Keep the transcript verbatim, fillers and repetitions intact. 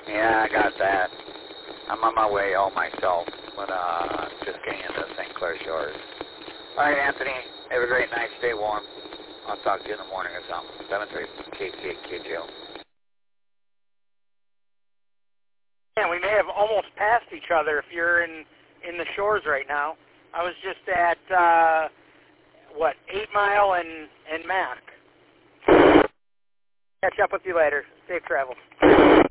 Yeah, I got that. I'm on my way home myself, but uh, just getting into Saint Clair Shores. All right, Anthony, have a great night. Stay warm. I'll talk to you in the morning or something. seven three K C eight K J O. Yeah, we may have almost passed each other if you're in, in the Shores right now. I was just at, uh, what, eight Mile and, and Mac. Catch up with you later. Safe travel.